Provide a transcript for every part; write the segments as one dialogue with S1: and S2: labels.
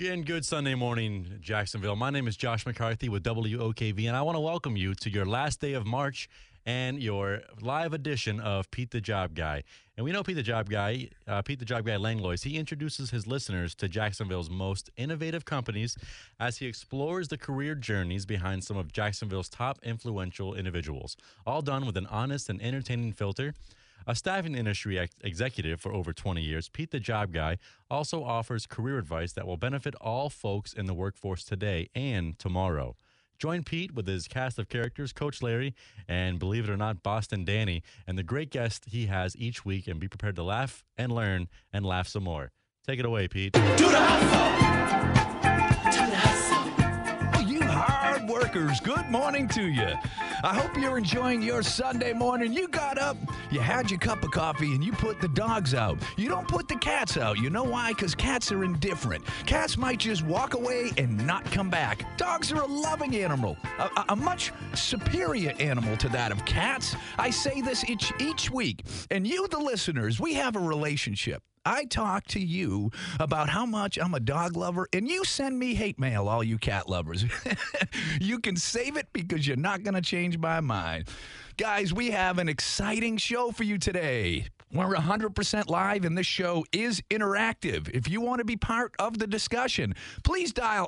S1: And good Sunday morning, Jacksonville. My name is Josh McCarthy with WOKV, and I want to welcome you to your last day of March and your live edition of Pete the Job Guy. And we know Pete the Job Guy Langlois, he introduces his listeners to Jacksonville's most innovative companies as he explores the career journeys behind some of Jacksonville's top influential individuals, all done with an honest and entertaining filter. A staffing industry executive for over 20 years, Pete the Job Guy also offers career advice that will benefit all folks in the workforce today and tomorrow. Join Pete with his cast of characters, Coach Larry, and believe it or not, Boston Danny, and the great guests he has each week, and be prepared to laugh and learn and laugh some more. Take it away, Pete.
S2: Do the hustle! Do the hustle!
S3: Well, you hard workers, good morning to you. I hope you're enjoying your Sunday morning. You got up, you had your cup of coffee, and you put the dogs out. You don't put the cats out. You know why? Because cats are indifferent. Cats might just walk away and not come back. Dogs are a loving animal, a much superior animal to that of cats. I say this each week. And you, the listeners, we have a relationship. I talk to you about how much I'm a dog lover, and you send me hate mail, all you cat lovers. You can save it because you're not going to change my mind. Guys, we have an exciting show for you today. We're 100% live, and this show is interactive. If you want to be part of the discussion, please dial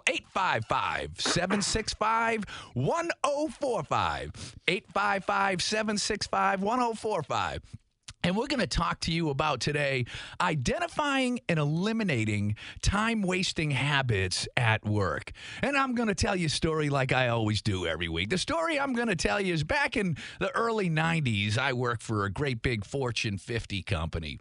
S3: 855-765-1045. 855-765-1045. And we're going to talk to you about today identifying and eliminating time-wasting habits at work. And I'm going to tell you a story like I always do every week. The story I'm going to tell you is back in the early 90s, I worked for a great big Fortune 50 company.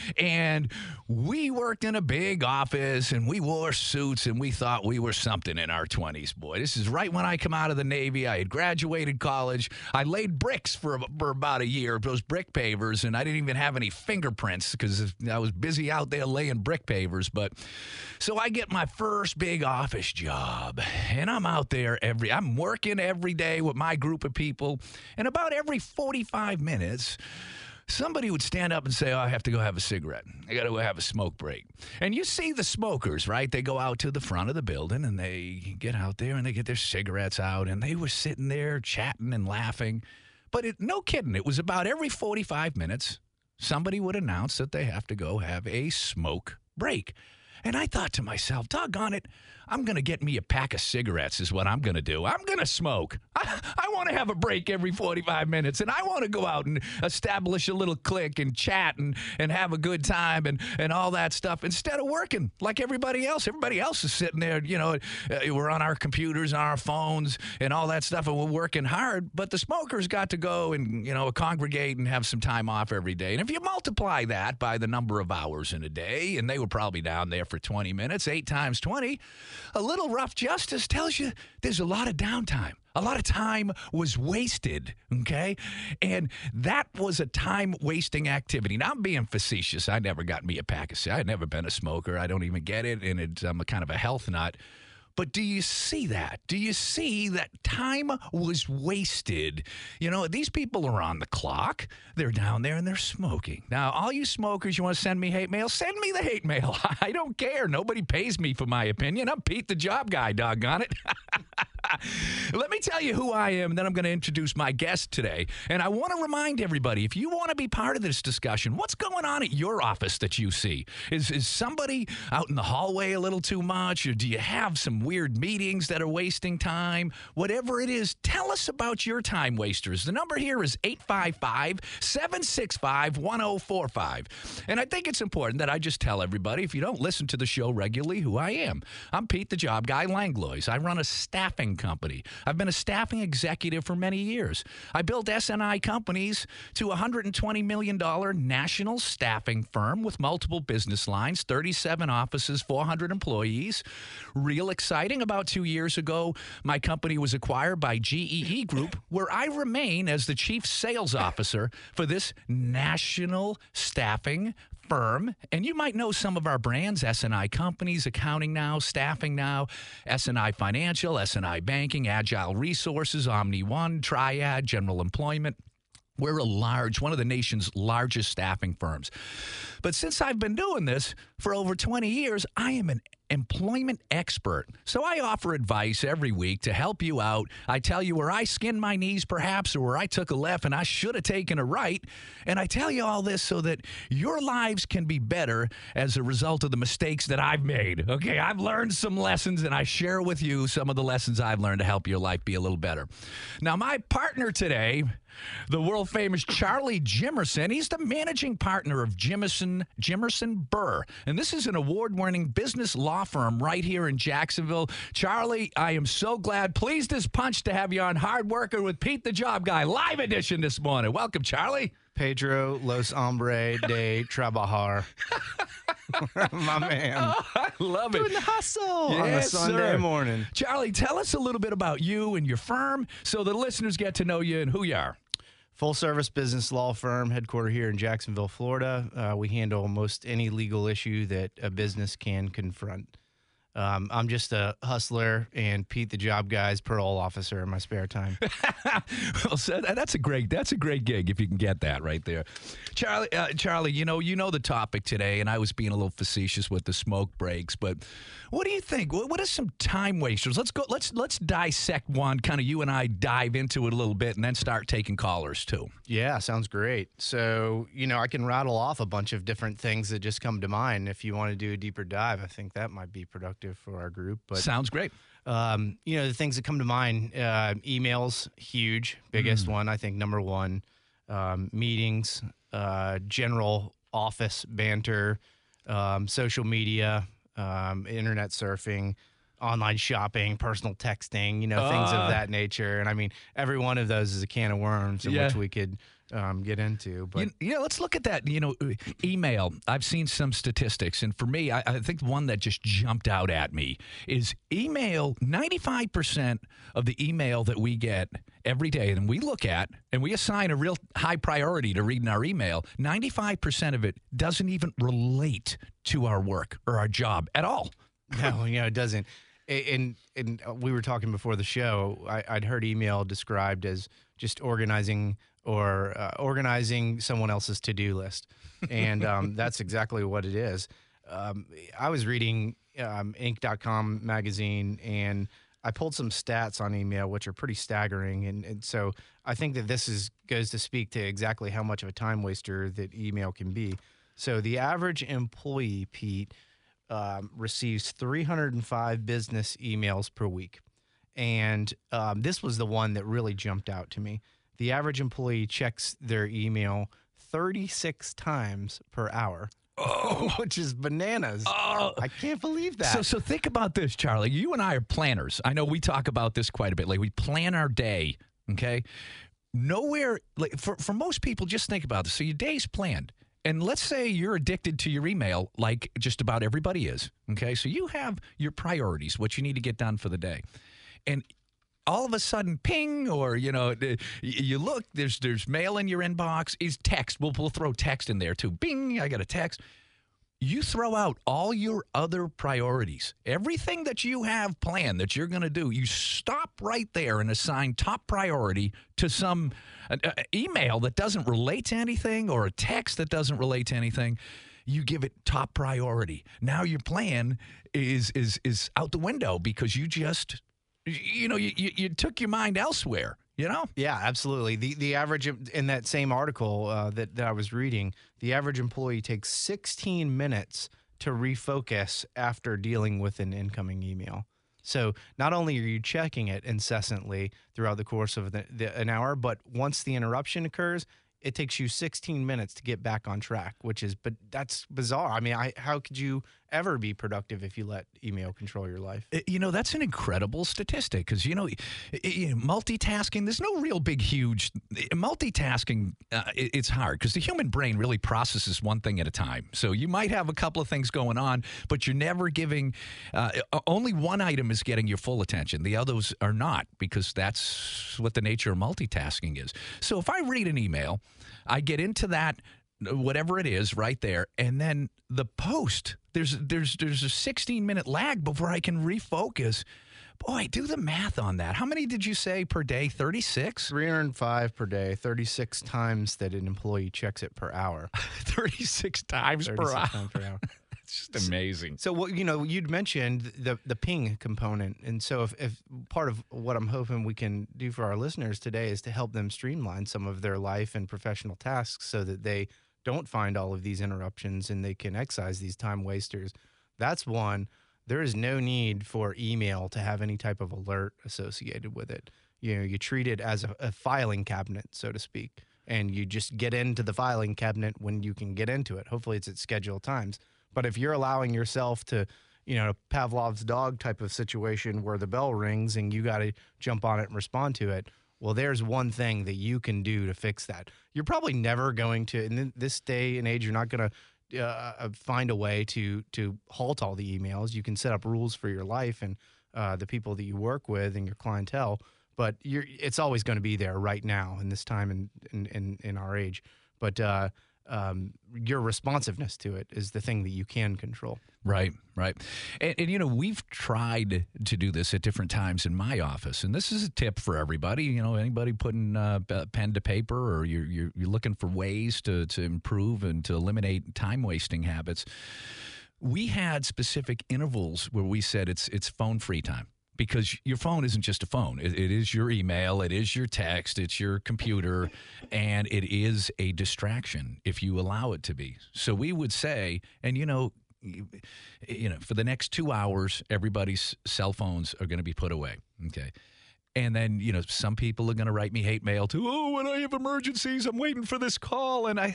S3: And we worked in a big office, and we wore suits, and we thought we were something in our 20s, boy. This is right when I come out of the Navy. I had graduated college. I laid bricks for about a year, those brick pavers, and I didn't even have any fingerprints because I was busy out there laying brick pavers. But so I get my first big office job, and I'm out there I'm working every day with my group of people, and about every 45 minutes, somebody would stand up and say, I have to go have a cigarette. I got to go have a smoke break. And you see the smokers, right? They go out to the front of the building, and they get out there, and they get their cigarettes out, and they were sitting there chatting and laughing. But no kidding, it was about every 45 minutes, somebody would announce that they have to go have a smoke break. And I thought to myself, doggone it, I'm going to get me a pack of cigarettes is what I'm going to do. I'm going to smoke. I want to have a break every 45 minutes, and I want to go out and establish a little clique and chat and have a good time and all that stuff instead of working like everybody else. Everybody else is sitting there, we're on our computers, on our phones, and all that stuff, and we're working hard. But the smokers got to go and, congregate and have some time off every day. And if you multiply that by the number of hours in a day, and they were probably down there for 20 minutes, 8 times 20, a little rough justice tells you there's a lot of downtime. A lot of time was wasted, okay? And that was a time-wasting activity. Now, I'm being facetious. I never got me a pack of cigarettes. I've never been a smoker. I don't even get it, and I'm a kind of a health nut. But do you see that? Do you see that time was wasted? These people are on the clock. They're down there and they're smoking. Now, all you smokers, you want to send me hate mail? Send me the hate mail. I don't care. Nobody pays me for my opinion. I'm Pete the Job Guy, doggone it. Let me tell you who I am, and then I'm going to introduce my guest today. And I want to remind everybody, if you want to be part of this discussion, what's going on at your office that you see? Is somebody out in the hallway a little too much, or do you have some weird meetings that are wasting time? Whatever it is, tell us about your time wasters. The number here is 855-765-1045. And I think it's important that I just tell everybody, if you don't listen to the show regularly, who I am. I'm Pete the Job Guy Langlois. I run a staffing company. I've been a staffing executive for many years. I built S&I companies to a $120 million national staffing firm with multiple business lines, 37 offices, 400 employees. Real exciting. About 2 years ago, my company was acquired by GEE Group, where I remain as the chief sales officer for this national staffing firm. And you might know some of our brands: S&I Companies, Accounting Now, Staffing Now, S&I Financial, S&I Banking, Agile Resources, Omni One, Triad, General Employment. We're one of the nation's largest staffing firms. But since I've been doing this for over 20 years, I am an employment expert. So I offer advice every week to help you out. I tell you where I skinned my knees, perhaps, or where I took a left and I should have taken a right. And I tell you all this so that your lives can be better as a result of the mistakes that I've made. Okay, I've learned some lessons, and I share with you some of the lessons I've learned to help your life be a little better. Now, my partner today, the world famous Charlie Jimerson. He's the managing partner of Jimerson Burr. And this is an award-winning business law firm right here in Jacksonville. Charlie, I am so glad, pleased as punch to have you on Hard Worker with Pete the Job Guy, live edition this morning. Welcome, Charlie.
S4: Pedro Los Hombre de Trabajar. My man.
S3: Oh, I love it.
S4: Doing the hustle on a
S3: Yes,
S4: Sunday
S3: sir.
S4: morning.
S3: Charlie, tell us a little bit about you and your firm so the listeners get to know you and who you are.
S4: Full service business law firm, headquartered here in Jacksonville, Florida. We handle most any legal issue that a business can confront. I'm just a hustler and Pete the Job Guy's parole officer in my spare time.
S3: Well, so that's a great gig if you can get that right there, Charlie. You know the topic today, and I was being a little facetious with the smoke breaks, but what do you think? What are some time wasters? Let's dissect one. Kind of you and I dive into it a little bit, and then start taking callers too.
S4: Yeah, sounds great. So, I can rattle off a bunch of different things that just come to mind. If you want to do a deeper dive, I think that might be productive for our group. But
S3: Sounds great.
S4: the things that come to mind, emails, huge, biggest one, I think number one, meetings, general office banter, social media, internet surfing, online shopping, personal texting, things of that nature. And I mean, every one of those is a can of worms in which we could get into. But
S3: let's look at that. Email. I've seen some statistics, and for me, I think one that just jumped out at me is email. 95% of the email that we get every day, and we look at, and we assign a real high priority to reading our email. 95% of it doesn't even relate to our work or our job at all.
S4: No, it doesn't. And we were talking before the show. I'd heard email described as just organizing someone else's to-do list, and that's exactly what it is. I was reading Inc.com magazine, and I pulled some stats on email, which are pretty staggering, and so I think that this goes to speak to exactly how much of a time waster that email can be. So the average employee, Pete, receives 305 business emails per week. And this was the one that really jumped out to me. The average employee checks their email 36 times per hour, which is bananas. I can't believe that.
S3: So think about this, Charlie. You and I are planners. I know we talk about this quite a bit. Like, we plan our day, okay? Nowhere, like for most people, just think about this. So your day's planned. And let's say you're addicted to your email like just about everybody is, okay? So you have your priorities, what you need to get done for the day. And all of a sudden, ping, or, you look, there's mail in your inbox, is text. We'll throw text in there too. Bing, I got a text. You throw out all your other priorities, everything that you have planned that you're going to do. You stop right there and assign top priority to some email that doesn't relate to anything, or a text that doesn't relate to anything. You give it top priority. Now your plan is out the window because you just, you took your mind elsewhere.
S4: Yeah, absolutely. The average in that same article that I was reading, the average employee takes 16 minutes to refocus after dealing with an incoming email. So not only are you checking it incessantly throughout the course of an hour, but once the interruption occurs, it takes you 16 minutes to get back on track, but that's bizarre. I mean, how could you ever be productive if you let email control your life?
S3: That's an incredible statistic because, multitasking, there's no real big, huge multitasking. It's hard because the human brain really processes one thing at a time. So you might have a couple of things going on, but you're never giving, only one item is getting your full attention. The others are not, because that's what the nature of multitasking is. So if I read an email, I get into that, whatever it is right there, and then the post, there's a 16-minute lag before I can refocus. Boy, do the math on that. How many did you say per day? 36?
S4: 305 per day, 36 times that an employee checks it per hour.
S3: 36 times per hour.
S4: Times per hour.
S3: It's just amazing.
S4: So what you'd mentioned the ping component, and so if part of what I'm hoping we can do for our listeners today is to help them streamline some of their life and professional tasks so that they don't find all of these interruptions and they can excise these time wasters. That's one. There is no need for email to have any type of alert associated with it. You treat it as a filing cabinet, so to speak, and you just get into the filing cabinet when you can get into it. Hopefully it's at scheduled times. But if you're allowing yourself to, Pavlov's dog type of situation where the bell rings and you got to jump on it and respond to it, well, there's one thing that you can do to fix that. You're probably never going to, in this day and age, you're not going to find a way to halt all the emails. You can set up rules for your life and the people that you work with and your clientele, but it's always going to be there right now in this time in our age. But your responsiveness to it is the thing that you can control.
S3: Right. And we've tried to do this at different times in my office, and this is a tip for everybody. Anybody putting pen to paper, or you're looking for ways to improve and to eliminate time-wasting habits. We had specific intervals where we said it's phone-free time. Because your phone isn't just a phone. It is your email, it is your text, it's your computer, and it is a distraction if you allow it to be. So we would say, and for the next 2 hours, everybody's cell phones are going to be put away. Okay. And then, some people are going to write me hate mail too. Oh, when I have emergencies, I'm waiting for this call. And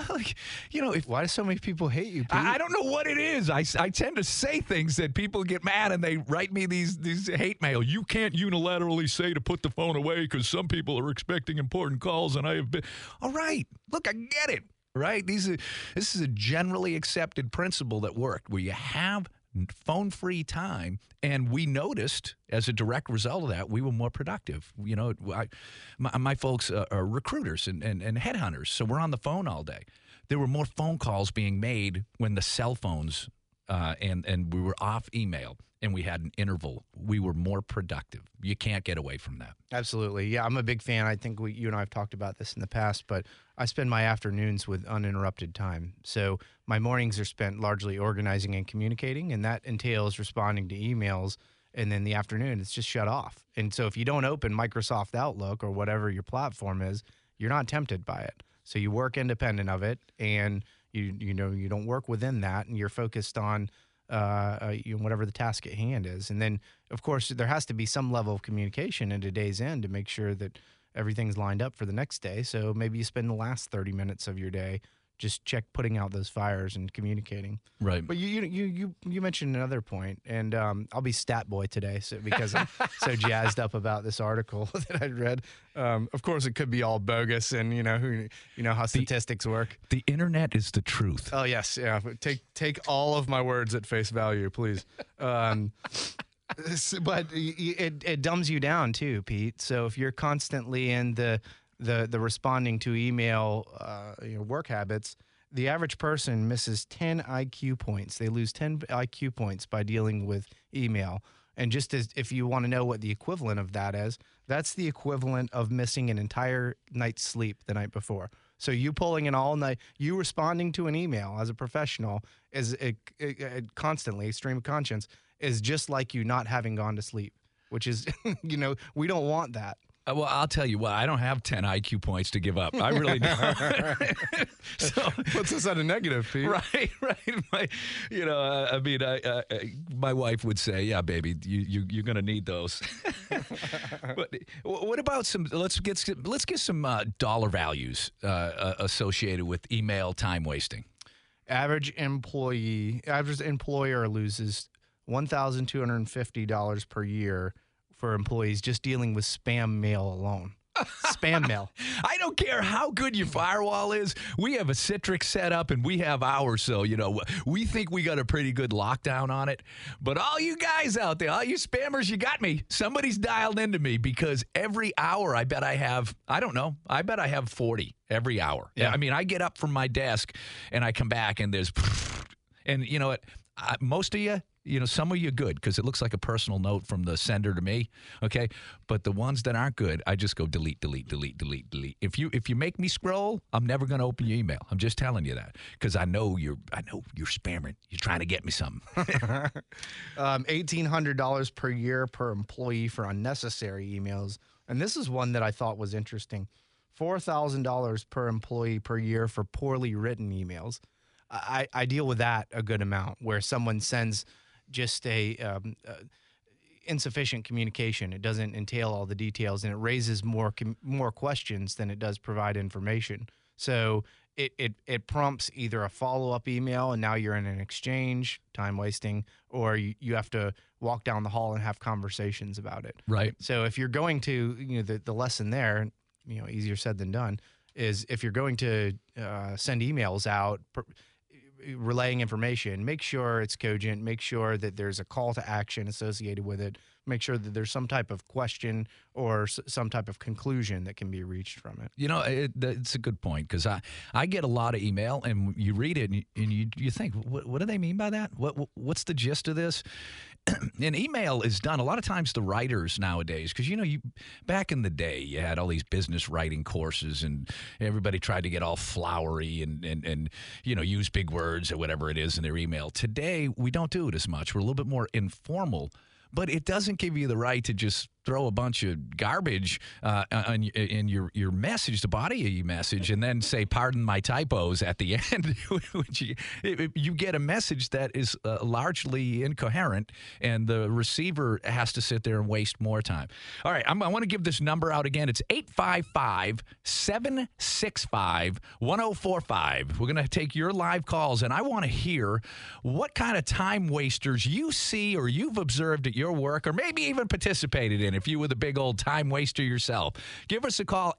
S4: Why do so many people hate you, Pete?
S3: I don't know what it is. I tend to say things that people get mad and they write me these hate mail. You can't unilaterally say to put the phone away because some people are expecting important calls and I have been. All right. Look, I get it. Right. This is a generally accepted principle that worked where you have phone-free time, and we noticed as a direct result of that, we were more productive. My folks are recruiters and headhunters, so we're on the phone all day. There were more phone calls being made when the cell phones and we were off email and we had an interval. We were more productive. You can't get away from that.
S4: Absolutely. Yeah, I'm a big fan. I think you and I have talked about this in the past, but I spend my afternoons with uninterrupted time. So my mornings are spent largely organizing and communicating, and that entails responding to emails. And then the afternoon, it's just shut off. And so if you don't open Microsoft Outlook or whatever your platform is, you're not tempted by it. So you work independent of it, and you don't work within that, and you're focused on whatever the task at hand is. And then, of course, there has to be some level of communication at a day's end to make sure that everything's lined up for the next day. So maybe you spend the last 30 minutes of your day just putting out those fires and communicating.
S3: Right.
S4: But you mentioned another point, and I'll be stat boy today because I'm so jazzed up about this article that I read. Of course, it could be all bogus, and you know how statistics work.
S3: The internet is the truth.
S4: Oh yes, yeah. Take all of my words at face value, please. But it dumbs you down too, Pete. So if you're constantly in the responding to email work habits, the average person misses 10 IQ points. They lose 10 IQ points by dealing with email. And just as if you want to know what the equivalent of that is, that's the equivalent of missing an entire night's sleep the night before. So you pulling an all night, you responding to an email as a professional is constantly, stream of conscience, is just like you not having gone to sleep, which is, we don't want that.
S3: Well, I'll tell you what, I don't have 10 IQ points to give up. I really don't.
S4: So puts us at a negative, Pete.
S3: Right. My wife would say, yeah, baby, you're going to need those. But what about let's get some dollar values associated with email time wasting.
S4: Average employer loses $1,250 per year for employees just dealing with spam mail alone. Spam mail.
S3: I don't care how good your firewall is. We have a Citrix set up and we have ours. So, we think we got a pretty good lockdown on it. But all you guys out there, all you spammers, you got me. Somebody's dialed into me because every hour I bet I have 40 every hour.
S4: Yeah.
S3: I mean, I get up from my desk and I come back and there's, and you know what? Most of you, some of you are good because it looks like a personal note from the sender to me, okay? But the ones that aren't good, I just go delete, delete, delete, delete, delete. If you make me scroll, I'm never going to open your email. I'm just telling you that because I know you're spamming. You're trying to get me something.
S4: $1,800 per year per employee for unnecessary emails. And this is one that I thought was interesting. $4,000 per employee per year for poorly written emails. I deal with that a good amount where someone sends just insufficient communication. It doesn't entail all the details, and it raises more questions than it does provide information. So it prompts either a follow-up email, and now you're in an exchange, time wasting, or you have to walk down the hall and have conversations about it.
S3: Right.
S4: So if you're going to, the lesson there, easier said than done, is if you're going to send emails out relaying information, make sure it's cogent, make sure that there's a call to action associated with it, make sure that there's some type of question or some type of conclusion that can be reached from it.
S3: It's a good point because I get a lot of email and you read it and you think, what do they mean by that? What's the gist of this? And email is done a lot of times the writers nowadays because back in the day you had all these business writing courses and everybody tried to get all flowery and use big words or whatever it is in their email. Today we don't do it as much. We're a little bit more informal. But it doesn't give you the right to just throw a bunch of garbage in your message, the body of your message, and then say, pardon my typos at the end. You get a message that is largely incoherent, and the receiver has to sit there and waste more time. All right, I want to give this number out again. It's 855-765-1045. We're going to take your live calls, and I want to hear what kind of time wasters you see or you've observed at your work or maybe even participated in if you were the big old time waster yourself. Give us a call,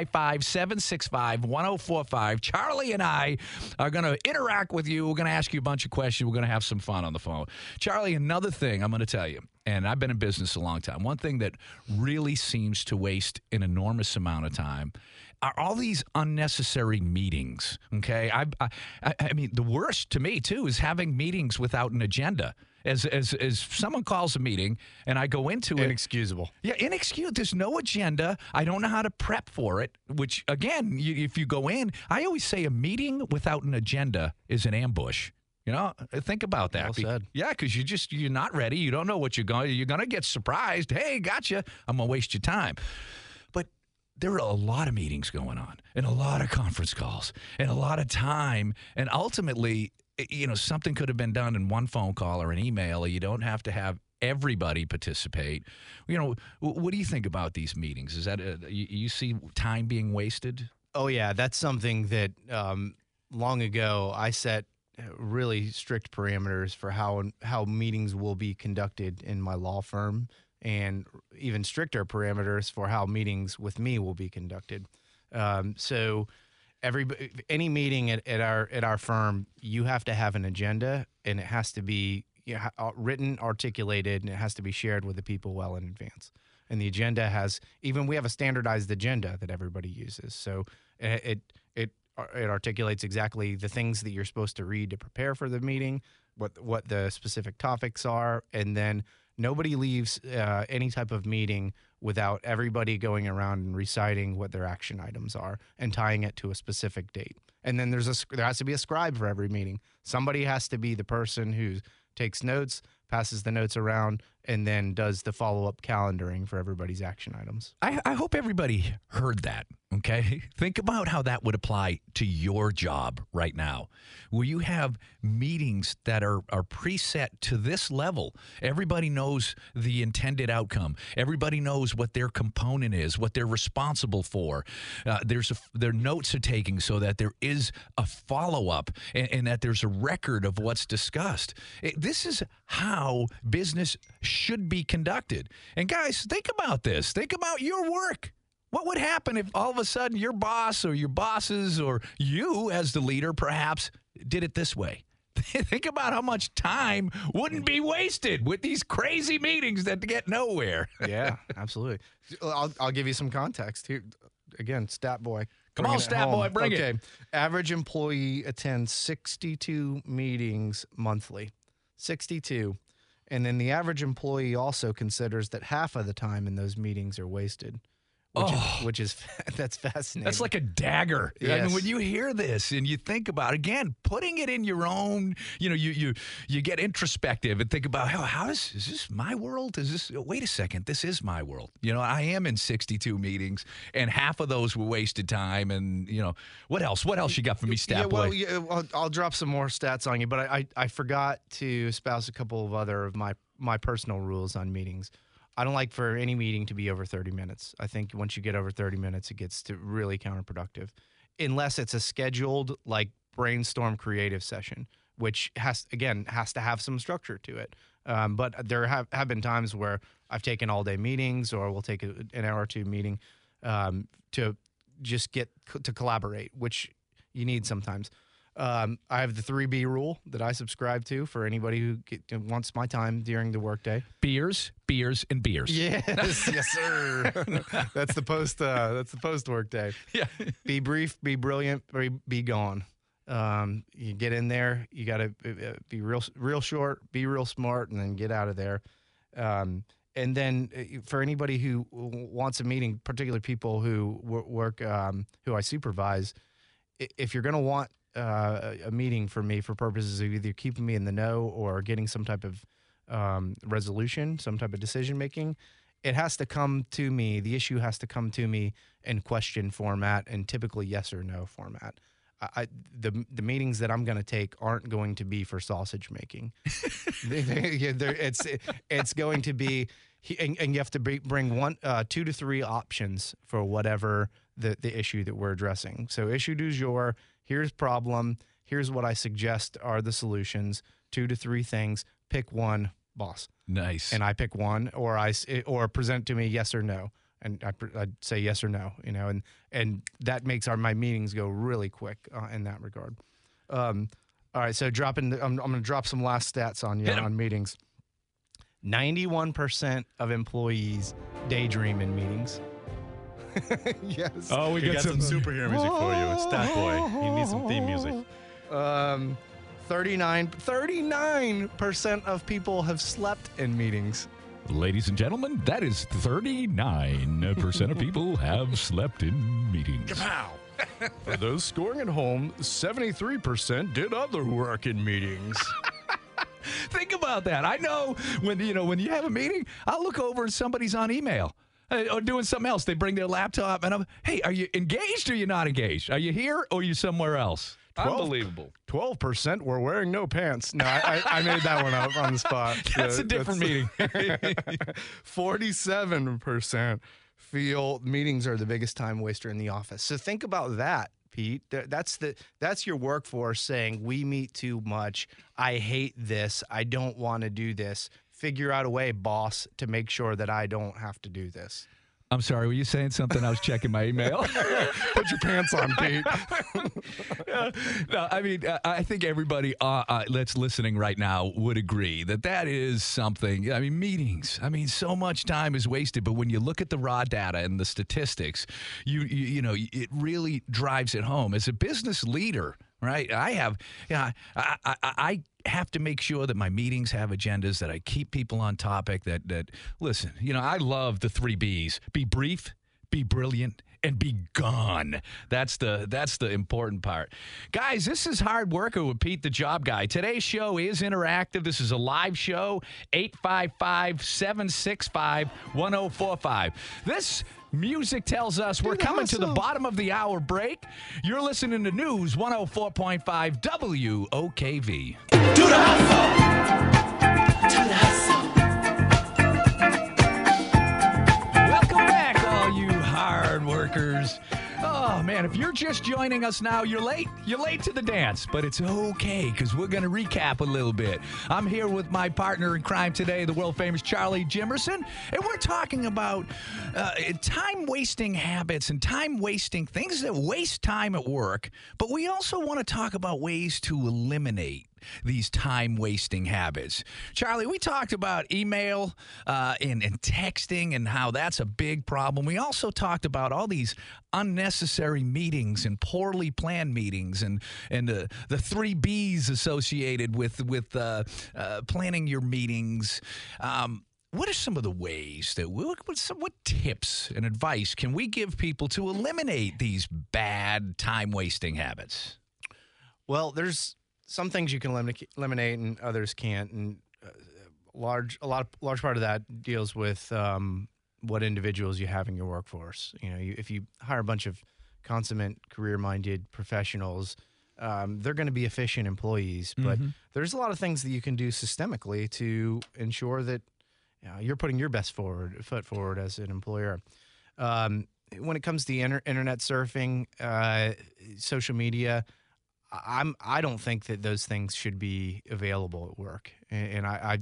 S3: 855-765-1045. Charlie and I are going to interact with you. We're going to ask you a bunch of questions. We're going to have some fun on the phone. Charlie, another thing I'm going to tell you, and I've been in business a long time, one thing that really seems to waste an enormous amount of time are all these unnecessary meetings, okay? I mean, the worst to me, too, is having meetings without an agenda. As someone calls a meeting and I go into it.
S4: Inexcusable.
S3: Yeah, inexcusable. There's no agenda. I don't know how to prep for it, which, again, if you go in, I always say a meeting without an agenda is an ambush. Think about that.
S4: Well said.
S3: Yeah, because you're not ready. You don't know what you're going to get surprised. Hey, gotcha. I'm going to waste your time. But there are a lot of meetings going on and a lot of conference calls and a lot of time. And ultimately, something could have been done in one phone call or an email, or you don't have to have everybody participate. What do you think about these meetings? Is that you see time being wasted?
S4: Oh, yeah. That's something that long ago I set really strict parameters for how meetings will be conducted in my law firm, and even stricter parameters for how meetings with me will be conducted. So any meeting at our firm, you have to have an agenda, and it has to be written, articulated, and it has to be shared with the people well in advance. And the agenda we have a standardized agenda that everybody uses. So it articulates exactly the things that you're supposed to read to prepare for the meeting, what the specific topics are, and then nobody leaves any type of meeting without everybody going around and reciting what their action items are and tying it to a specific date. And then there has to be a scribe for every meeting. Somebody has to be the person who takes notes, passes the notes around, and then does the follow-up calendaring for everybody's action items.
S3: I hope everybody heard that, okay? Think about how that would apply to your job right now, where you have meetings that are preset to this level. Everybody knows the intended outcome. Everybody knows what their component is, what they're responsible for. Their notes are taken so that there is a follow-up and that there's a record of what's discussed. This is how business should be conducted. And guys, think about this. Think about your work. What would happen if all of a sudden your boss or your bosses or you as the leader perhaps did it this way? Think about how much time wouldn't be wasted with these crazy meetings that get nowhere.
S4: Yeah, absolutely. I'll give you some context here. Again, Stat Boy.
S3: Come on, Stat Boy, bring it.
S4: Okay. Average employee attends 62 meetings monthly. 62. And then the average employee also considers that half of the time in those meetings are wasted, which is that's fascinating.
S3: That's like a dagger. I mean,
S4: Yes.
S3: when you hear this and you think about, again, putting it in your own, you get introspective and think about is this my world? Wait a second, this is my world. I am in 62 meetings and half of those were wasted time. And what else? What else you got for me, Stat Boy?
S4: I'll drop some more stats on you, but I forgot to espouse a couple of other of my personal rules on meetings. I don't like for any meeting to be over 30 minutes. I think once you get over 30 minutes, it gets to really counterproductive, unless it's a scheduled like brainstorm creative session, which has to have some structure to it. But there have been times where I've taken all day meetings, or we'll take an hour or two meeting to just get to collaborate, which you need sometimes. I have the 3B rule that I subscribe to for anybody who wants my time during the workday.
S3: Beers, and beers.
S4: Yes, yes, sir. That's the post workday.
S3: Yeah.
S4: Be brief, be brilliant, or be gone. You get in there, you got to be real short, be real smart, and then get out of there. And then for anybody who wants a meeting, particularly people who work, who I supervise, if you're going to want a meeting for me for purposes of either keeping me in the know or getting some type of resolution, some type of decision making, it has to come to me. The issue has to come to me in question format and typically yes or no format. The meetings that I'm going to take aren't going to be for sausage making. It's going to be, and you have to bring 2 to 3 options for whatever the issue that we're addressing. So issue du jour. Here's problem. Here's what I suggest are the solutions. 2 to 3 things. Pick one, boss.
S3: Nice.
S4: And I pick one, or present to me yes or no, and I'd say yes or no. And that makes my meetings go really quick in that regard. All right, so I'm going to drop some last stats on you on meetings. 91% of employees daydream in meetines. Yes.
S1: Oh, we got some superhero music for you. It's Stat Boy. He needs some theme music.
S4: 39% of people have slept in meetings.
S3: Ladies and gentlemen, that is 39% of people have slept in meetings.
S4: For those scoring at home, 73% did other work in meetings.
S3: Think about that. I know when you have a meeting, I'll look over and somebody's on email. Or doing something else. They bring their laptop and hey, are you engaged or you not engaged? Are you here or are you somewhere else? Unbelievable.
S4: 12% were wearing no pants. No, I made that one up on the spot.
S3: That's a different meeting.
S4: 47% feel meetings are the biggest time waster in the office. So think about that, Pete. That's your workforce saying we meet too much. I hate this. I don't want to do this. Figure out a way, boss, to make sure that I don't have to do this.
S3: I'm sorry, were you saying something? I was checking my email.
S4: Put your pants on, Pete.
S3: No, I mean, I think everybody that's listening right now would agree that is something. I mean, meetings. I mean, so much time is wasted. But when you look at the raw data and the statistics, it really drives it home. As a business leader, right? I have to make sure that my meetings have agendas, that I keep people on topic, that listen, I love the 3 Bs. Be brief, be brilliant, and be gone. That's the important part. Guys, this is Hard Worker with Pete the Job Guy. Today's show is interactive. This is a live show, 855-765-1045. This music tells us we're coming to the bottom of the hour break. You're listening to News 104.5 WOKV.
S2: Do the hustle. To the hustle.
S3: Welcome back, all you hard workers. Oh, man, if you're just joining us now, you're late. You're late to the dance, but it's okay because we're going to recap a little bit. I'm here with my partner in crime today, the world-famous Charlie Jimerson, and we're talking about time-wasting habits and time-wasting things that waste time at work, but we also want to talk about ways to eliminate these time-wasting habits. Charlie, we talked about email and texting and how that's a big problem. We also talked about all these unnecessary meetings and poorly planned meetings and the 3 Bs associated with planning your meetings. What are some of the ways that what tips and advice can we give people to eliminate these bad time-wasting habits?
S4: Well, there's some things you can eliminate and others can't, and large part of that deals with what individuals you have in your workforce. You know, if you hire a bunch of consummate, career-minded professionals, they're going to be efficient employees. But there's a lot of things that you can do systemically to ensure that you're putting your best foot forward as an employer. When it comes to internet surfing, social media, I don't think that those things should be available at work. And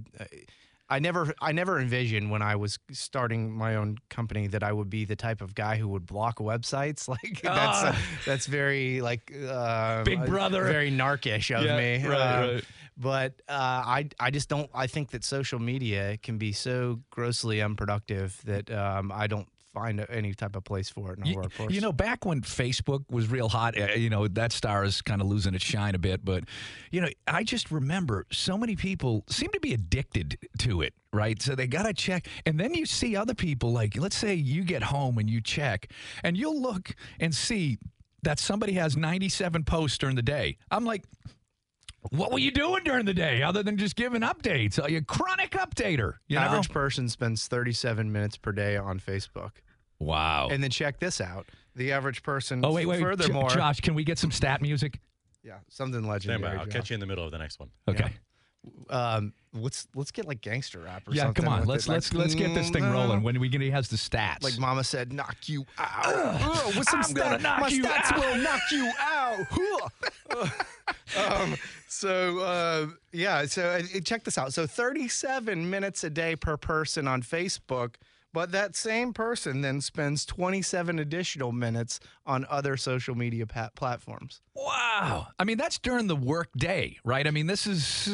S4: I never envisioned when I was starting my own company that I would be the type of guy who would block websites. Like that's very like
S3: Big Brother,
S4: very narcish of me.
S3: Right.
S4: But I just don't. I think that social media can be so grossly unproductive that I don't find any type of place for it in our workforce.
S3: You know, back when Facebook was real hot, that star is kind of losing its shine a bit. But, I just remember so many people seem to be addicted to it, right? So they got to check. And then you see other people, like, let's say you get home and you check, and you'll look and see that somebody has 97 posts during the day. I'm like, what were you doing during the day other than just giving updates? Are you a chronic updater?
S4: Average person spends 37 minutes per day on Facebook.
S3: Wow.
S4: And then check this out. The average person,
S3: Oh, wait.
S4: furthermore.
S3: Josh, can we get some stat music?
S4: Yeah, something
S1: Stand
S4: legendary.
S1: by. I'll catch you in the middle of the next one.
S3: Okay.
S4: Let's get like gangster rap or
S3: Yeah,
S4: something.
S3: come on.
S4: with
S3: Let's
S4: it.
S3: get this thing rolling when he has the stats.
S4: Like Mama said, knock you out. With some
S3: I'm gonna knock
S4: my
S3: you
S4: stats
S3: out.
S4: will knock you out. So check this out. So 37 minutes a day per person on Facebook, but that same person then spends 27 additional minutes on other social media platforms.
S3: Wow. I mean, that's during the work day, right? I mean, this is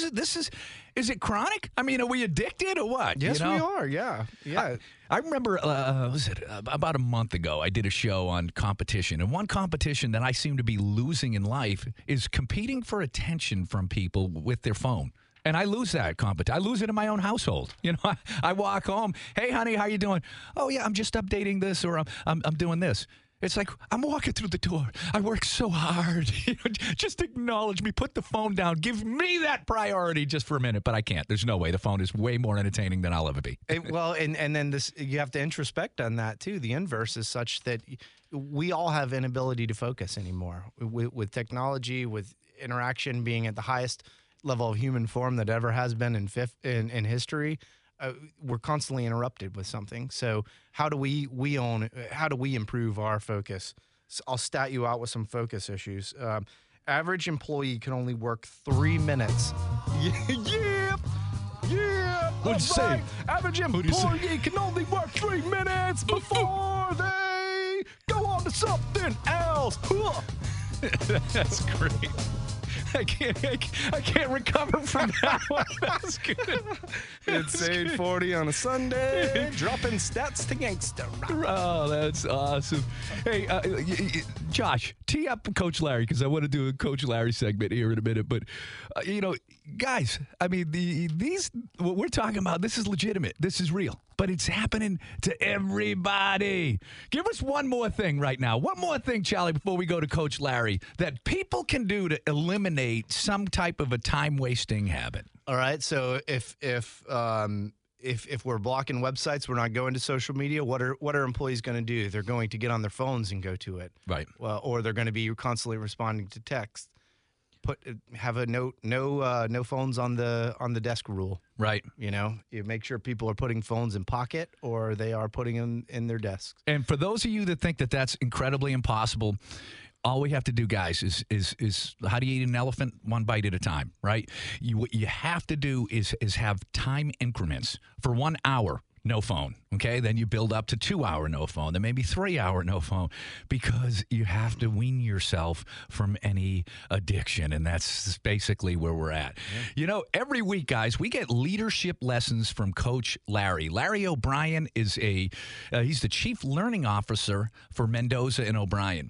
S3: is it chronic? I mean, are we addicted or what?
S4: Yes, we are. Yeah.
S3: I remember, about a month ago, I did a show on competition. And one competition that I seem to be losing in life is competing for attention from people with their phone. And I lose that competition. I lose it in my own household. I walk home. Hey, honey, how you doing? Oh, yeah, I'm just updating this, or I'm doing this. It's like, I'm walking through the door. I work so hard. Just acknowledge me. Put the phone down. Give me that priority just for a minute. But I can't. There's no way. The phone is way more entertaining than I'll ever be.
S4: And then this, you have to introspect on that, too. The inverse is such that we all have inability to focus anymore. With technology, with interaction being at the highest level of human form that ever has been in history, we're constantly interrupted with something. So how do we improve our focus? So I'll stat you out with some focus issues. Average employee can only work 3 minutes. Yeah.
S3: What'd you say?
S4: Average employee can only work 3 minutes before they go on to something else.
S3: That's great. I can't recover from that one. That's good.
S4: It's 8:40 on a Sunday. Dropping stats to gangster rock.
S3: Oh, that's awesome. Hey, Josh, tee up Coach Larry, because I want to do a Coach Larry segment here in a minute. But, guys, I mean, what we're talking about, this is legitimate. This is real. But it's happening to everybody. Give us one more thing right now. One more thing, Charlie, before we go to Coach Larry, that people can do to eliminate some type of a time-wasting habit.
S4: All right. So if we're blocking websites, we're not going to social media. What are employees going to do? They're going to get on their phones and go to it.
S3: Right.
S4: Well, or they're going to be constantly responding to text. Have a note, no phones on the desk rule.
S3: Right.
S4: You make sure people are putting phones in pocket or they are putting them in their desks.
S3: And for those of you that think that that's incredibly impossible, all we have to do, guys, is how do you eat an elephant? One bite at a time, right? What you have to do is have time increments for 1 hour. no phone. Okay, then you build up to 2 hour no phone, then maybe 3 hour no phone, because you have to wean yourself from any addiction, and that's basically where we're at. You know, every week, guys, we get leadership lessons from Coach Larry. Larry O'Brien is he's the Chief Learning Officer for Mendoza and O'Brien.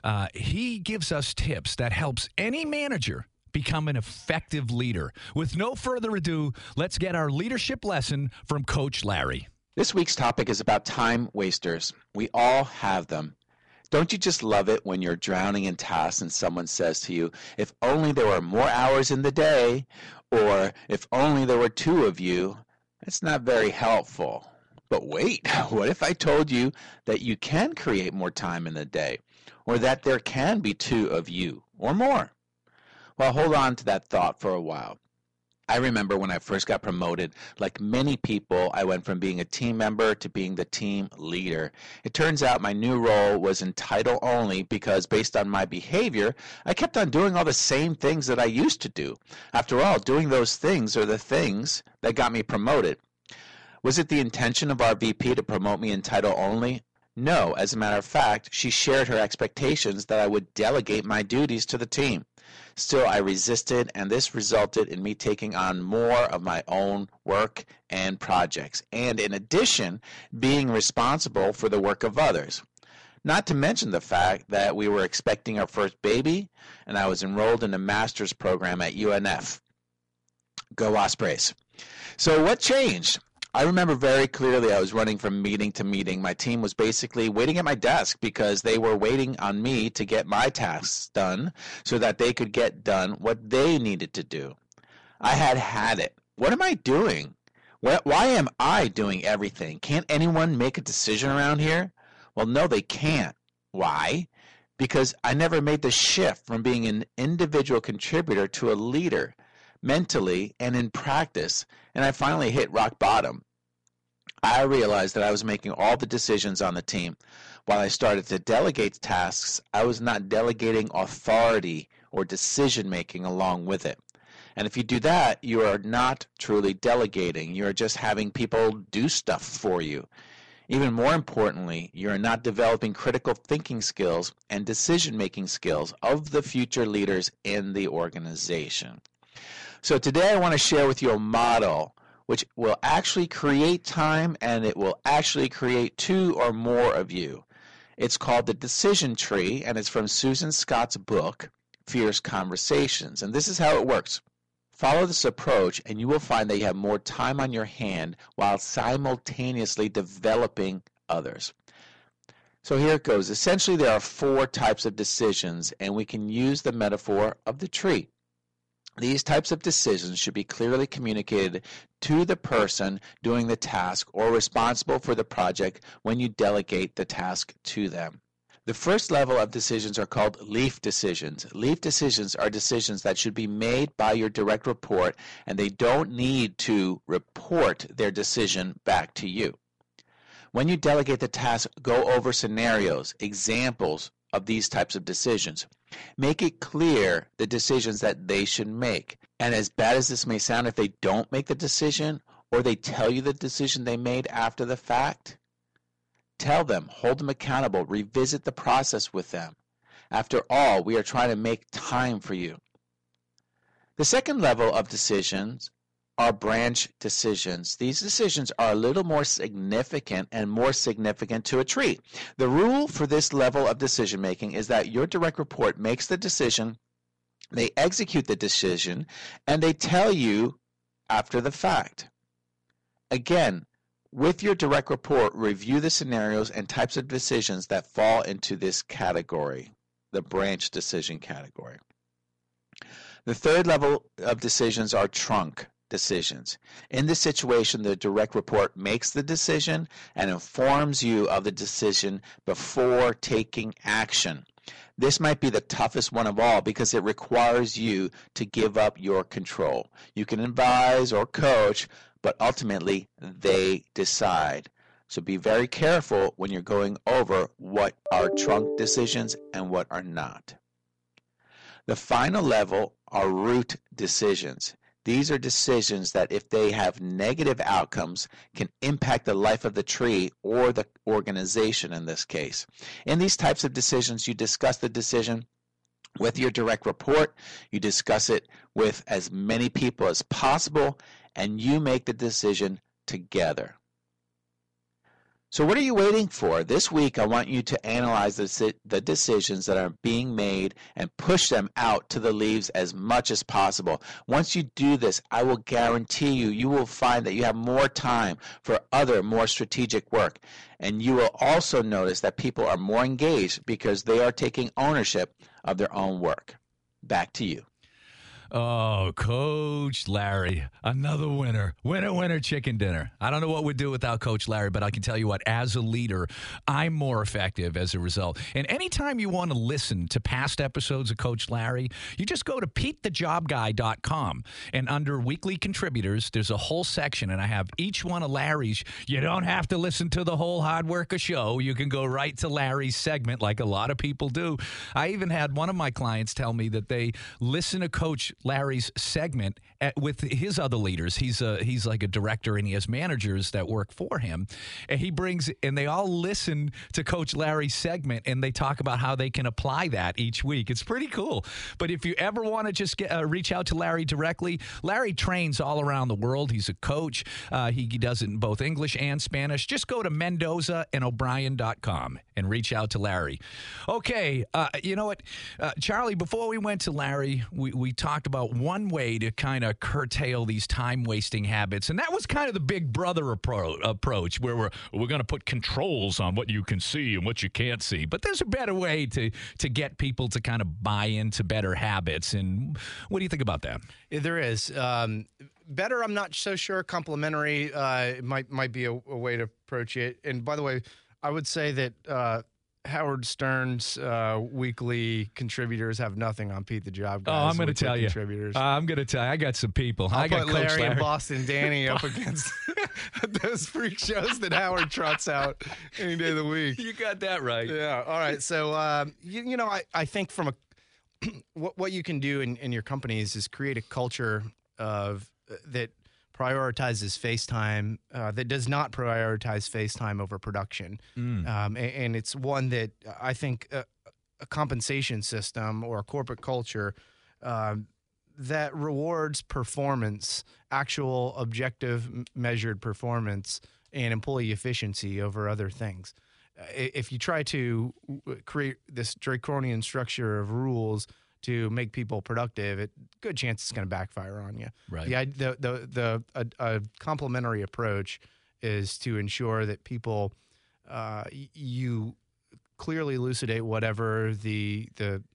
S3: He gives us tips that helps any manager become an effective leader. With no further ado, let's get our leadership lesson from Coach Larry.
S5: This week's topic is about time wasters. We all have them. Don't you just love it when you're drowning in tasks and someone says to you, if only there were more hours in the day, or if only there were two of you? That's not very helpful. But wait, what if I told you that you can create more time in the day, or that there can be two of you or more? Well, hold on to that thought for a while. I remember when I first got promoted, like many people, I went from being a team member to being the team leader. It turns out my new role was in title only because based on my behavior, I kept on doing all the same things that I used to do. After all, doing those things are the things that got me promoted. Was it the intention of our VP to promote me in title only? No, as a matter of fact, she shared her expectations that I would delegate my duties to the team. Still, I resisted, and this resulted in me taking on more of my own work and projects, and in addition, being responsible for the work of others. Not to mention the fact that we were expecting our first baby, and I was enrolled in a master's program at UNF. Go Ospreys. So what changed? I remember very clearly I was running from meeting to meeting. My team was basically waiting at my desk because they were waiting on me to get my tasks done so that they could get done what they needed to do. I had it. What am I doing? Why am I doing everything? Can't anyone make a decision around here? Well, no, they can't. Why? Because I never made the shift from being an individual contributor to a leader, mentally and in practice, and I finally hit rock bottom. I realized that I was making all the decisions on the team. While I started to delegate tasks, I was not delegating authority or decision-making along with it. And if you do that, you are not truly delegating. You are just having people do stuff for you. Even more importantly, you are not developing critical thinking skills and decision-making skills of the future leaders in the organization. So today I want to share with you a model which will actually create time, and it will actually create two or more of you. It's called the Decision Tree, and it's from Susan Scott's book, Fierce Conversations. And this is how it works. Follow this approach, and you will find that you have more time on your hand while simultaneously developing others. So here it goes. Essentially, there are four types of decisions, and we can use the metaphor of the tree. These types of decisions should be clearly communicated to the person doing the task or responsible for the project when you delegate the task to them. The first level of decisions are called leaf decisions. Leaf decisions are decisions that should be made by your direct report, and they don't need to report their decision back to you. When you delegate the task, go over scenarios, examples of these types of decisions. Make it clear the decisions that they should make. And as bad as this may sound, if they don't make the decision or they tell you the decision they made after the fact, tell them, hold them accountable, revisit the process with them. After all, we are trying to make time for you. The second level of decisions are branch decisions. These decisions are a little more significant and more significant to a tree. The rule for this level of decision making is that your direct report makes the decision, they execute the decision, and they tell you after the fact. Again, with your direct report, review the scenarios and types of decisions that fall into this category, the branch decision category. The third level of decisions are trunk decisions. In this situation, the direct report makes the decision and informs you of the decision before taking action. This might be the toughest one of all because it requires you to give up your control. You can advise or coach, but ultimately they decide. So be very careful when you're going over what are trunk decisions and what are not. The final level are root decisions. These are decisions that, if they have negative outcomes, can impact the life of the tree or the organization in this case. In these types of decisions, you discuss the decision with your direct report, you discuss it with as many people as possible, and you make the decision together. So what are you waiting for? This week, I want you to analyze the decisions that are being made and push them out to the leaves as much as possible. Once you do this, I will guarantee you will find that you have more time for other, more strategic work. And you will also notice that people are more engaged because they are taking ownership of their own work. Back to you.
S3: Oh, Coach Larry, another winner. Winner, winner, chicken dinner. I don't know what we'd do without Coach Larry, but I can tell you what, as a leader, I'm more effective as a result. And anytime you want to listen to past episodes of Coach Larry, you just go to PeteTheJobGuy.com. And under weekly contributors, there's a whole section, and I have each one of Larry's. You don't have to listen to the whole Hard Worker show. You can go right to Larry's segment like a lot of people do. I even had one of my clients tell me that they listen to Coach Larry's segment with his other leaders. He's like a director, and he has managers that work for him. And they all listen to Coach Larry's segment, and they talk about how they can apply that each week. It's pretty cool. But if you ever want to just reach out to Larry directly, Larry trains all around the world. He's a coach. He does it in both English and Spanish. Just go to MendozaandO'Brien.com and reach out to Larry. Okay, you know what, Charlie, before we went to Larry, we talked about one way to kind of curtail these time-wasting habits, and that was kind of the big brother approach, where we're going to put controls on what you can see and what you can't see. But there's a better way to get people to kind of buy into better habits, and what do you think about that?
S4: Yeah, there is. Better, I'm not so sure. Complementary might be a way to approach it. And by the way, I would say that Howard Stern's weekly contributors have nothing on Pete the Job Guy.
S3: Oh, I'm going to tell you. I'm going to tell you. I got some people.
S4: I got
S3: Coach
S4: Larry and Boston Danny up against those freak shows that Howard trots out any day of the week.
S3: You got that right.
S4: Yeah. All right. So, I think from what you can do in your companies is create a culture of that prioritizes FaceTime, that does not prioritize FaceTime over production. And it's one that I think a compensation system or a corporate culture that rewards performance, actual objective measured performance, and employee efficiency over other things. If you try to create this draconian structure of rules to make people productive, good chance it's going to backfire on you.
S3: Right.
S4: A complementary approach is to ensure that people, you clearly elucidate whatever the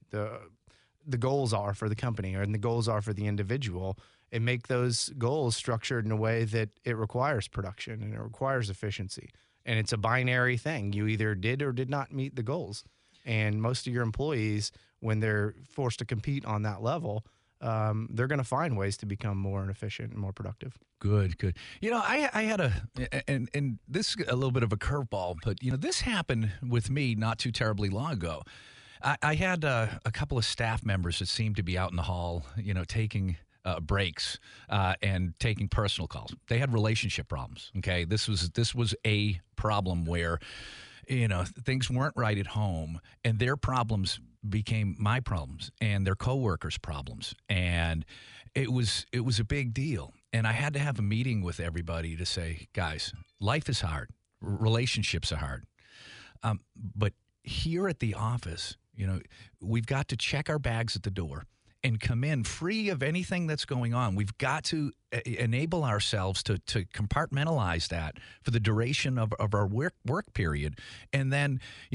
S4: goals are for the company and the goals are for the individual, and make those goals structured in a way that it requires production and it requires efficiency. And it's a binary thing. You either did or did not meet the goals. And most of your employees, when they're forced to compete on that level, they're going to find ways to become more efficient and more productive.
S3: Good. You know, I had and this is a little bit of a curveball, but, this happened with me not too terribly long ago. I had a couple of staff members that seemed to be out in the hall, taking breaks and taking personal calls. They had relationship problems, okay? This was a problem where things weren't right at home, and their problems became my problems and their coworkers' problems. And it was a big deal. And I had to have a meeting with everybody to say, guys, life is hard. Relationships are hard. But here at the office, we've got to check our bags at the door and come in free of anything that's going on. We've got to enable ourselves to compartmentalize that for the duration of our work period, and then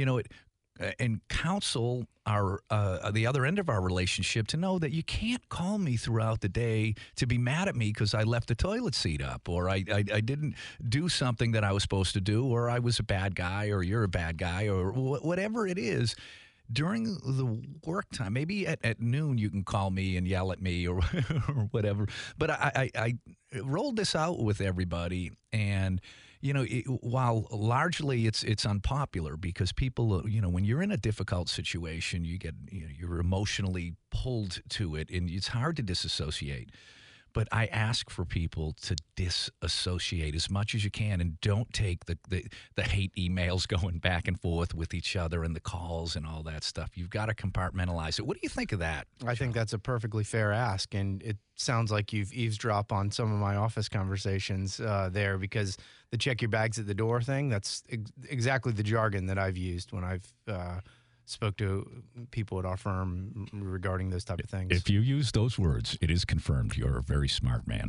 S3: and counsel our the other end of our relationship to know that you can't call me throughout the day to be mad at me because I left the toilet seat up, or I didn't do something that I was supposed to do, or I was a bad guy, or you're a bad guy, or whatever it is. During the work time, maybe at noon you can call me and yell at me or whatever. But I rolled this out with everybody, and while largely it's unpopular because people, when you're in a difficult situation, you get you're emotionally pulled to it, and it's hard to disassociate. but I ask for people to disassociate as much as you can and don't take the hate emails going back and forth with each other and the calls and all that stuff. You've got to compartmentalize it. What do you think of that?
S4: I think that's a perfectly fair ask, and it sounds like you've eavesdropped on some of my office conversations there, because the check your bags at the door thing, that's exactly the jargon that I've used when I've spoke to people at our firm regarding those type of things.
S3: If you use those words, it is confirmed you're a very smart man.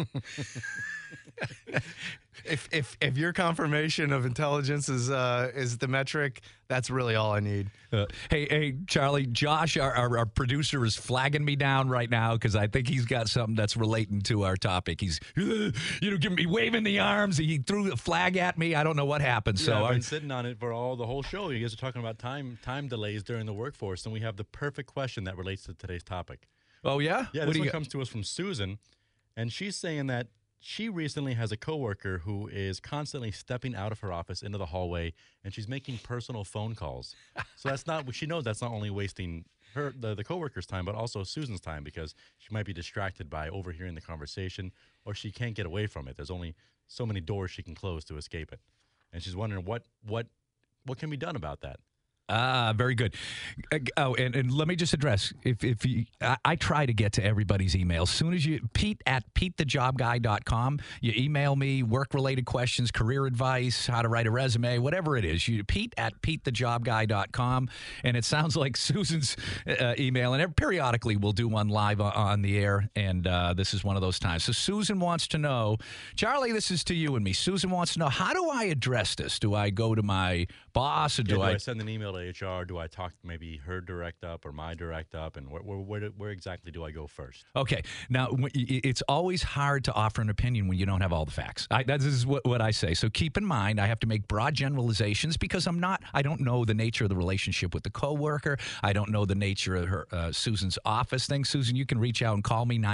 S4: If your confirmation of intelligence is the metric, that's really all I need.
S3: Hey, Charlie, Josh, our producer, is flagging me down right now because I think he's got something that's relating to our topic. He's, giving me waving the arms. He threw a flag at me. I don't know what happened.
S1: Yeah, so I've been sitting on it for the whole show. You guys are talking about time delays during the workforce, and we have the perfect question that relates to today's topic.
S3: Oh, yeah?
S1: Yeah, this one comes to us from Susan, and she's saying that she recently has a coworker who is constantly stepping out of her office into the hallway, and she's making personal phone calls. So she knows that's not only wasting the coworker's time, but also Susan's time, because she might be distracted by overhearing the conversation, or she can't get away from it. There's only so many doors she can close to escape it, and she's wondering what can be done about that.
S3: Very good. And let me just address, if you, I try to get to everybody's email. As soon as Pete at PeteTheJobGuy.com, you email me work-related questions, career advice, how to write a resume, whatever it is. Pete at PeteTheJobGuy.com, and it sounds like Susan's email, and periodically we'll do one live on the air, and this is one of those times. So Susan wants to know, Charlie, this is to you and me. Susan wants to know, how do I address this? Do I go to my boss, or do I
S1: send an email to HR? Do I talk maybe her direct up or my direct up? And where exactly do I go first? Okay.
S3: Now, it's always hard to offer an opinion when you don't have all the facts. That is what I say. So keep in mind, I have to make broad generalizations because I don't know the nature of the relationship with the coworker. I don't know the nature of her Susan's office thing. Susan, you can reach out and call me,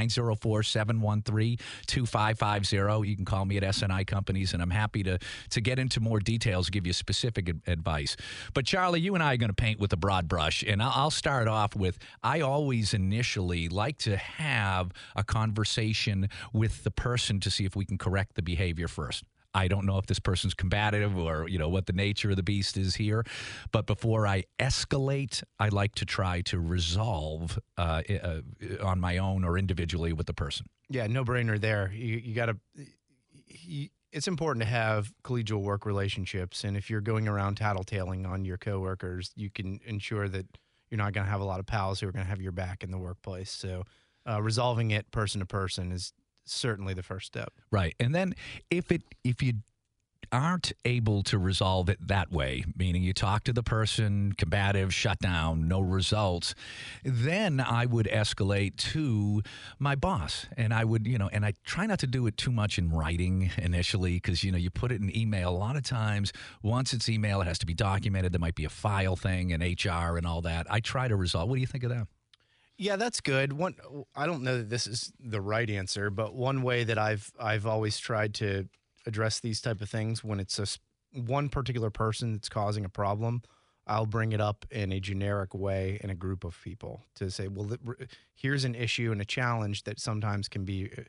S3: 904-713-2550. You can call me at SNI Companies, and I'm happy to get into more details, give you specific advice. But Charlie, you and I are going to paint with a broad brush, and I'll start off with, I always initially like to have a conversation with the person to see if we can correct the behavior first. I don't know if this person's combative or, what the nature of the beast is here. But before I escalate, I like to try to resolve on my own or individually with the person.
S4: Yeah, no brainer there. You got to... It's important to have collegial work relationships, and if you're going around tattletaling on your coworkers, you can ensure that you're not going to have a lot of pals who are going to have your back in the workplace. So resolving it person to person is certainly the first step.
S3: Right. And then if you aren't able to resolve it that way, meaning you talk to the person, combative, shut down, no results, then I would escalate to my boss. And I would, and I try not to do it too much in writing initially because, you put it in email. A lot of times, once it's email, it has to be documented. There might be a file thing and HR and all that. I try to resolve. What do you think of that?
S4: Yeah, that's good. I don't know that this is the right answer, but one way that I've always tried to address these type of things, when it's one particular person that's causing a problem, I'll bring it up in a generic way in a group of people to say, well, here's an issue and a challenge that sometimes can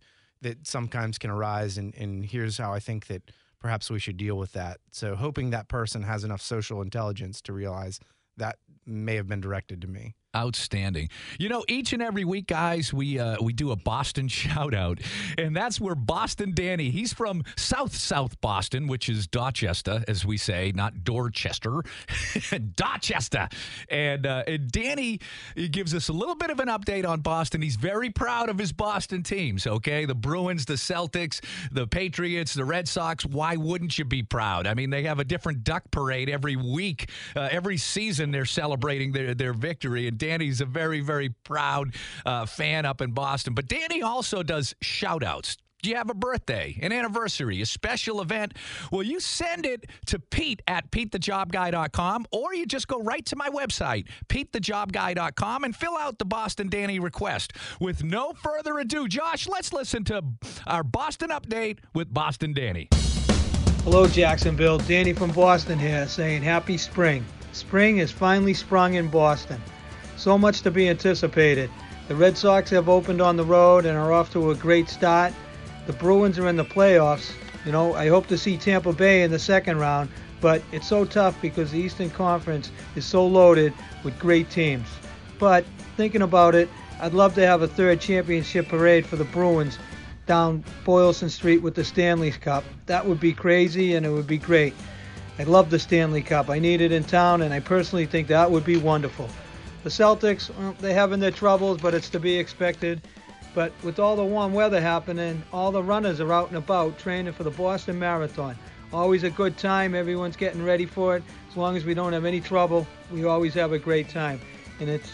S4: arise, and here's how I think that perhaps we should deal with that. So hoping that person has enough social intelligence to realize that may have been directed to me.
S3: Outstanding. Each and every week, guys, we do a Boston shout out, and that's where Boston Danny, he's from South Boston, which is Dorchester, as we say, not Dorchester, Dorchester. And Danny gives us a little bit of an update on Boston. He's very proud of his Boston teams, okay? The Bruins, the Celtics, the Patriots, the Red Sox. Why wouldn't you be proud? I mean, they have a different duck parade every week. Every season they're celebrating their victory, and Danny's a very, very proud fan up in Boston. But Danny also does shout-outs. Do you have a birthday, an anniversary, a special event? Well, you send it to Pete at PeteTheJobGuy.com, or you just go right to my website, PeteTheJobGuy.com, and fill out the Boston Danny request. With no further ado, Josh, let's listen to our Boston update with Boston Danny.
S6: Hello, Jacksonville. Danny from Boston here, saying happy spring. Spring has finally sprung in Boston. So much to be anticipated. The Red Sox have opened on the road and are off to a great start. The Bruins are in the playoffs. You know, I hope to see Tampa Bay in the second round, but it's so tough because the Eastern Conference is so loaded with great teams. But thinking about it, I'd love to have a third championship parade for the Bruins down Boylston Street with the Stanley Cup. That would be crazy and it would be great. I love the Stanley Cup. I need it in town, and I personally think that would be wonderful. The Celtics, well, they're having their troubles, but it's to be expected. But with all the warm weather happening, all the runners are out and about training for the Boston Marathon. Always a good time. Everyone's getting ready for it. As long as we don't have any trouble, we always have a great time. And it's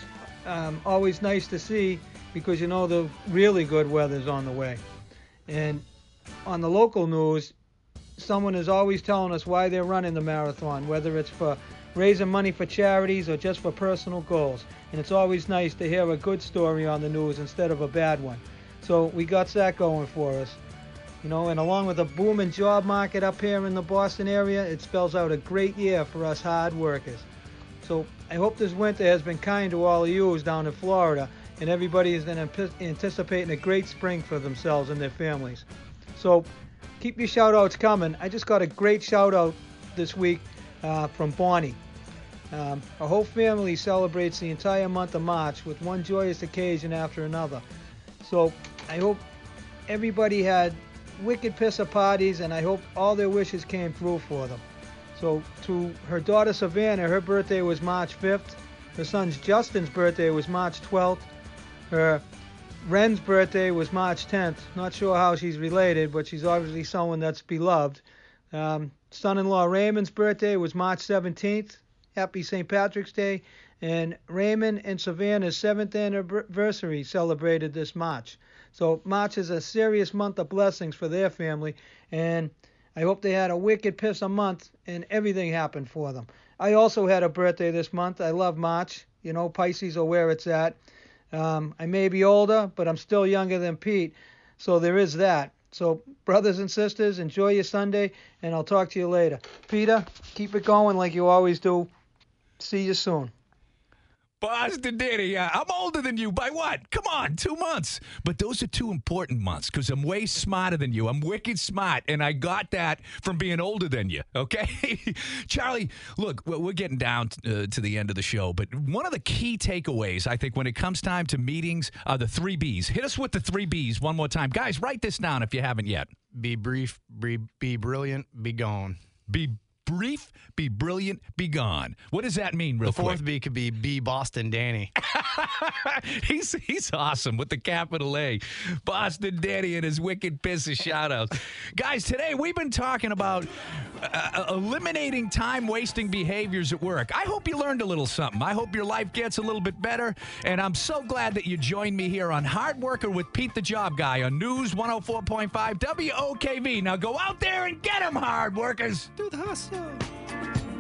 S6: always nice to see because, you know, the really good weather's on the way. And on the local news, someone is always telling us why they're running the marathon, whether it's for raising money for charities or just for personal goals. And it's always nice to hear a good story on the news instead of a bad one. So we got that going for us. You know, and along with a booming job market up here in the Boston area, it spells out a great year for us hard workers. So I hope this winter has been kind to all of you down in Florida, and everybody is anticipating a great spring for themselves and their families. So keep your shout-outs coming. I just got a great shout-out this week from Bonnie. Our whole family celebrates the entire month of March with one joyous occasion after another. So I hope everybody had wicked pisser parties, and I hope all their wishes came through for them. So to her daughter Savannah, her birthday was March 5th. Her son Justin's birthday was March 12th. Her Ren's birthday was March 10th. Not sure how she's related, but she's obviously someone that's beloved. Son-in-law Raymond's birthday was March 17th. Happy St. Patrick's Day. And Raymond and Savannah's 7th anniversary celebrated this March. So March is a serious month of blessings for their family, and I hope they had a wicked piss a month and everything happened for them. I also had a birthday this month. I love March. You know, Pisces are where it's at. I may be older, but I'm still younger than Pete, so there is that. So brothers and sisters, enjoy your Sunday, and I'll talk to you later. Peter, keep it going like you always do. See you soon.
S3: Boston Danny, I'm older than you by what? Come on, 2 months. But those are 2 important months because I'm way smarter than you. I'm wicked smart, and I got that from being older than you, okay? Charlie, look, we're getting down to the end of the show, but one of the key takeaways, I think, when it comes time to meetings are the 3 Bs. Hit us with the 3 Bs one more time. Guys, write this down if you haven't yet.
S4: Be brief, be brilliant, be gone.
S3: Be brief, be brilliant, be gone. What does that mean, real
S4: quick? The 4th
S3: quick?
S4: B could be Boston Danny.
S3: He's awesome with the capital A. Boston Danny and his wicked piss of shout-outs. Guys, today we've been talking about eliminating time-wasting behaviors at work. I hope you learned a little something. I hope your life gets a little bit better, and I'm so glad that you joined me here on Hard Worker with Pete the Job Guy on News 104.5 WOKV. Now go out there and get him, hard workers.
S4: Do the hustle.